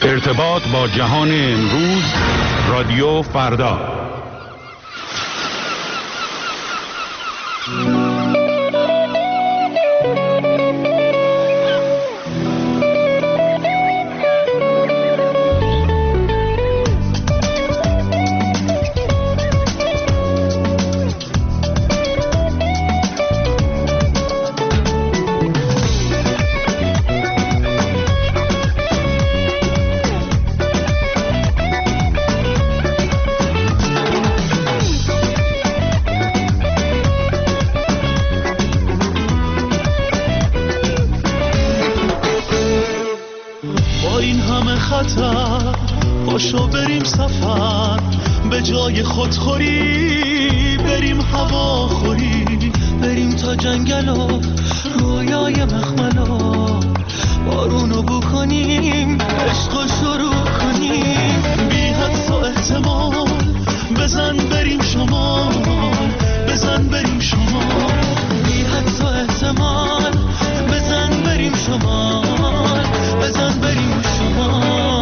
ارتباط با جهان امروز، رادیو فردا. پاشو بریم سفر به جای خودخوری، بریم هواخوری، بریم تا جنگل و رویای مخملا، بارونو بو کنیم، عشقو شروع کنیم، بی حدس و احتمال بزن بریم شمال، بزن بریم شمال، بی حدس و احتمال بزن بریم شمال، بزن بریم شمال.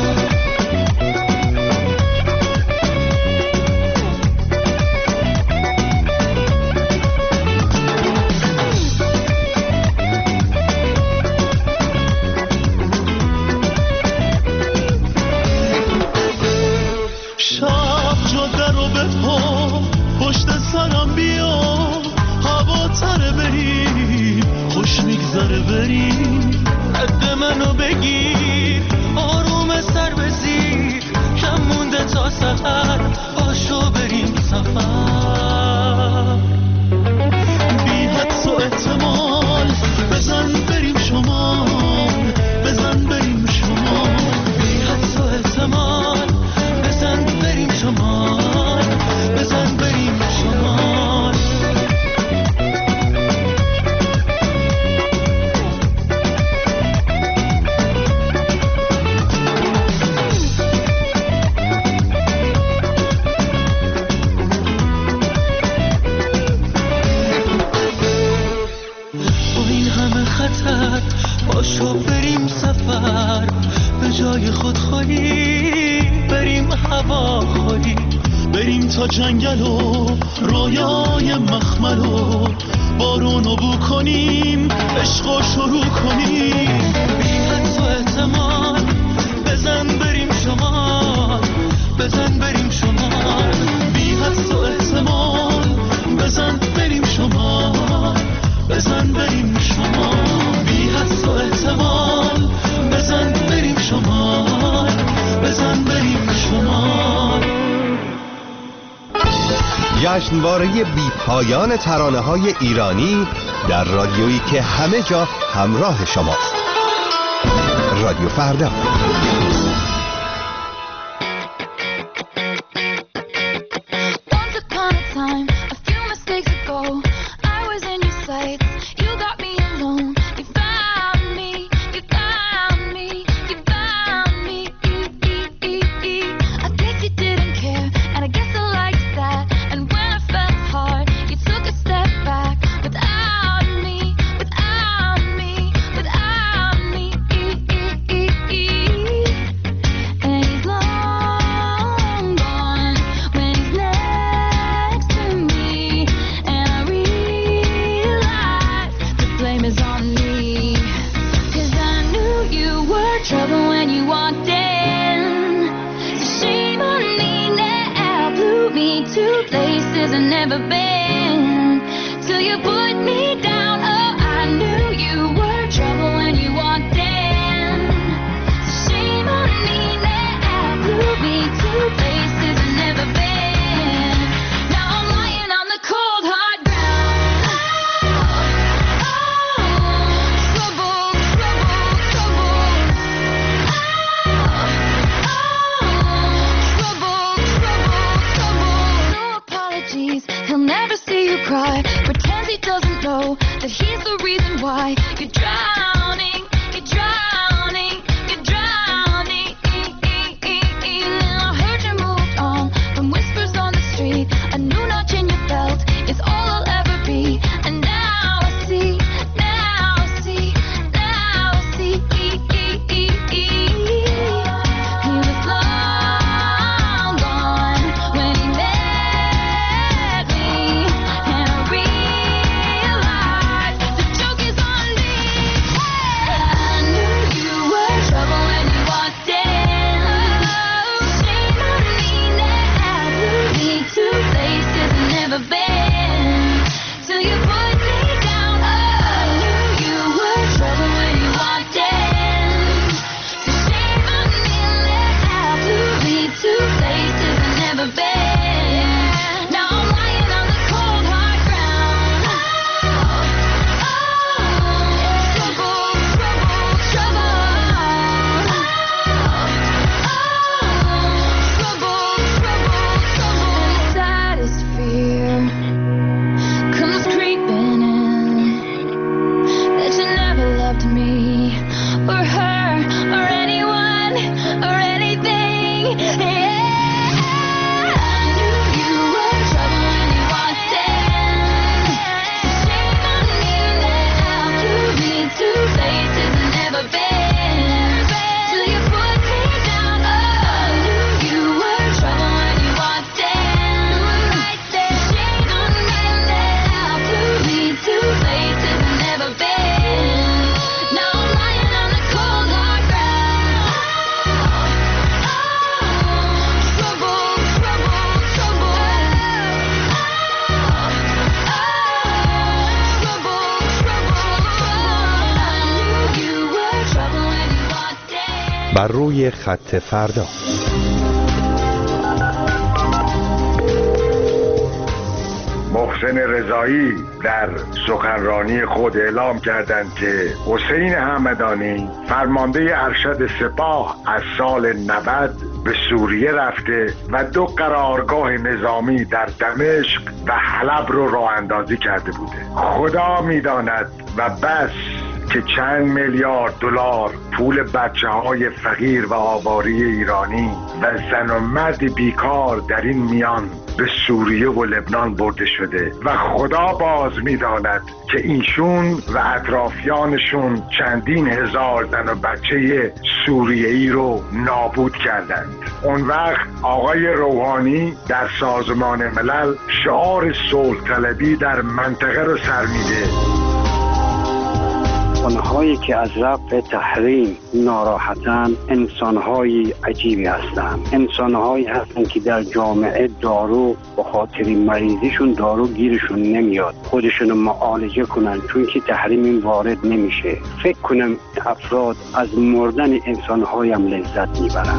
بریم قد منو بگیر، آروم سر بزیر، کم مونده تا سفر، پاشو بریم سفر، بی حدس و احتمال بزن بریم شمال، بزن بریم شمال، بی حدس و احتمال بزن بریم شمال، بزن بریم شمال. پاشو بریم سفر به جای خودخوری، بریم هواخوری، بریم تا جنگل و رویای مخمل و بارونو بو کنیم، عشقو شروع کنیم، بی حدس و احتمال بزن بریم شمال، بزن بریم شمال، بی حدس و احتمال بزن بریم شمال، بزن بریم شمال، بی حدس و احتمال بزن بریم شمال، بزن بریم شمال. جشنواره بی پایان ترانه‌های ایرانی در رادیویی که همه جا همراه شماست. رادیو فردا. He'll never see you cry, pretends he doesn't بر روی خط فردا. محسن رضایی در سخنرانی خود اعلام کردند که حسین همدانی فرمانده ارشد سپاه از سال 90 به سوریه رفته و 2 قرارگاه نظامی در دمشق و حلب رو راه اندازی کرده بوده. خدا میداند و بس که چند میلیارد دلار پول بچه‌های فقیر و آواره ایرانی و زن و مرد بیکار در این میان به سوریه و لبنان برده شده و خدا باز می‌داند که اینشون و اطرافیانشون چندین هزار زن و بچه سوریه‌ای رو نابود کردند. اون وقت آقای روحانی در سازمان ملل شعار صلح طلبی در منطقه رو سر میده. آنهایی که از رفع تحریم ناراحتند انسانهای عجیبی هستند. انسانهایی هستند که در جامعه دارو به خاطر مریضیشون دارو گیرشون نمیاد، خودشون معالجه کنن چون که تحریم این وارد نمیشه. فکر کنم افراد از مردن انسانهای هم لذت میبرن.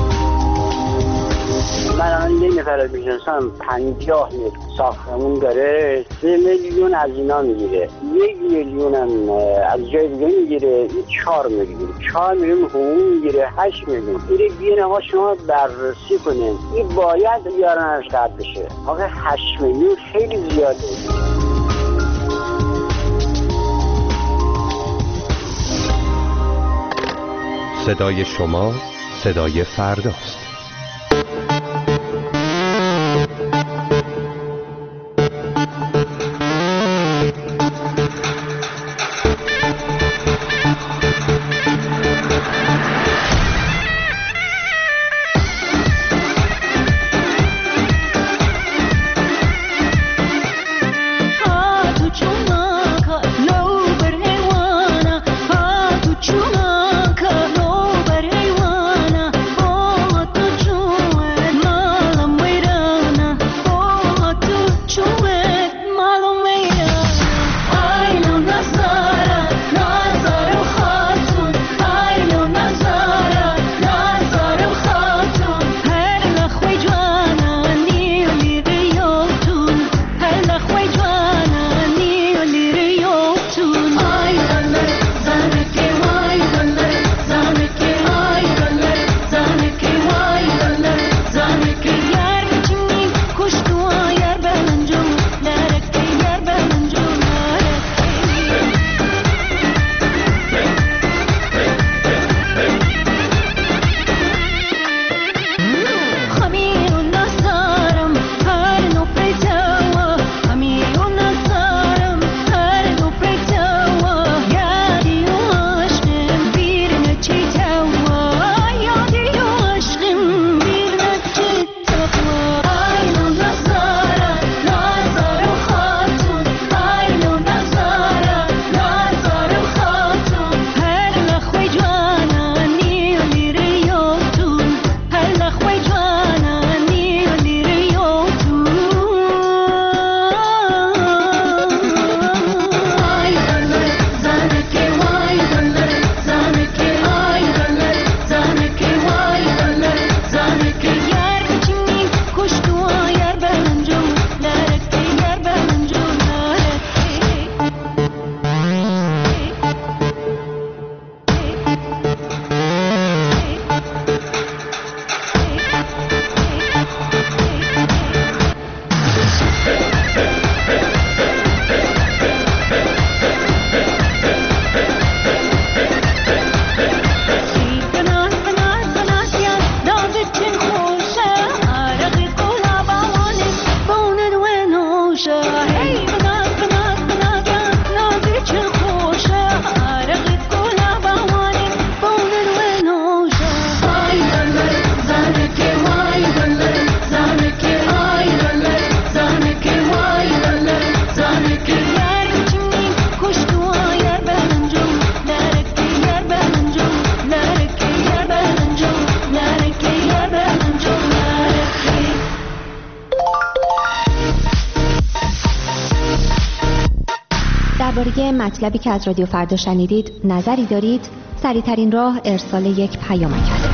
من الان یه نفر از میشناسم 50 متر ساختمون داره، 3 میلیون از اینا میگیره، 1 میلیون هم از جای دیگه میگیره، 4 میلیون 4 میلیون حقوق میگیره، 8 میلیون. این بیان آقا شما بررسی کنین، این باید بیارنش رد بشه. آقا 8 میلیون خیلی زیاده. صدای شما صدای فرداست. درباره مطلبی که از رادیو فردا شنیدید نظری دارید؟ سریع‌ترین راه ارسال یک پیامک است.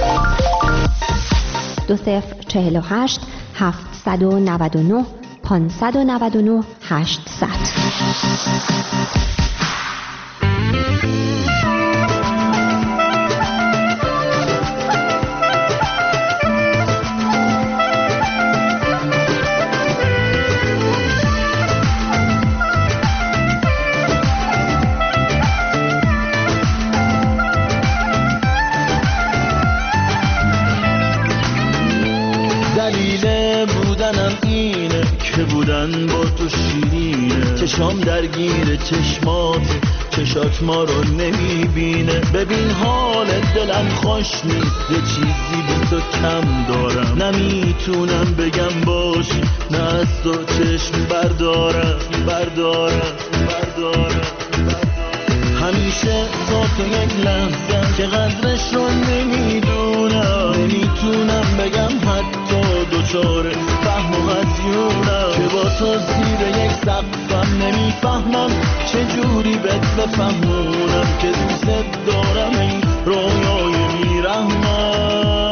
2048 799 599 800. بودن با تو شیرینه، چشام درگیر چشمات، چشات ما رو نمیبینه. ببین حال دلم خوش نیست، یه چیزی بی تو کم دارم. نمیتونم بگم باش، نه از تو چشم بردارم. همیشه تا تو یک لحظه که قدرش رو نمیتونم بگم حتی دوچاره فهم و هزیونم، که با تو زیر یک سقفم نمیفهمم چجوری بهت بفهمونم که دوست دارم این رویای میرحمم.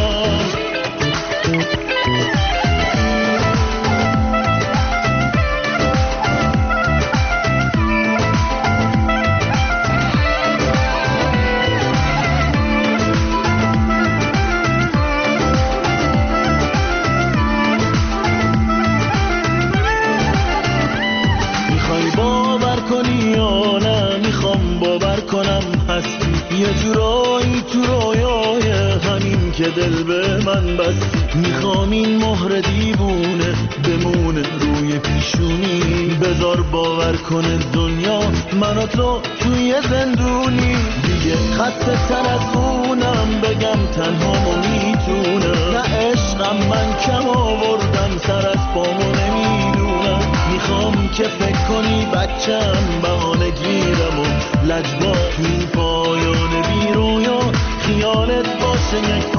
یه جورایی تو رویای همین که دل به من بستی. میخوام این مهر دیوونه بمونه روی پیشونی، بذار باور کنه دنیا من و تو توی زندونی. دیگه خسته تر از اونم بگم تنهامو میتونم، نه عشقم من کم آوردم سر از پامو نمیدونم. میخوام که فکر کنی بچم بهانه گیرم و لجبا تو این پایان بی رویا خیالت باشه یک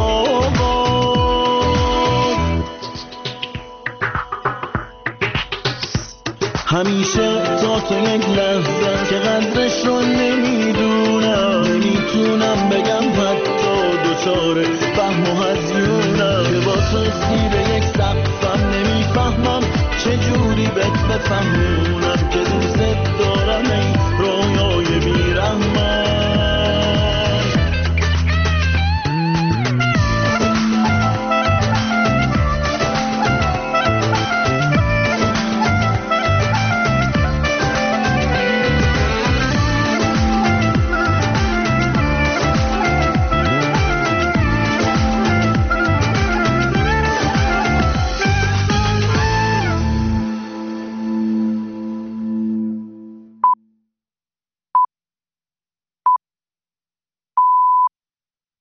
آواز. همیشه تا تو یک لحظه که قدرش رو نمیتونم بگم حتی دوچاره فهم و هزیونم، که با تو زیر یک سقفم نمیفهمم چجوری بهت بفهمونم.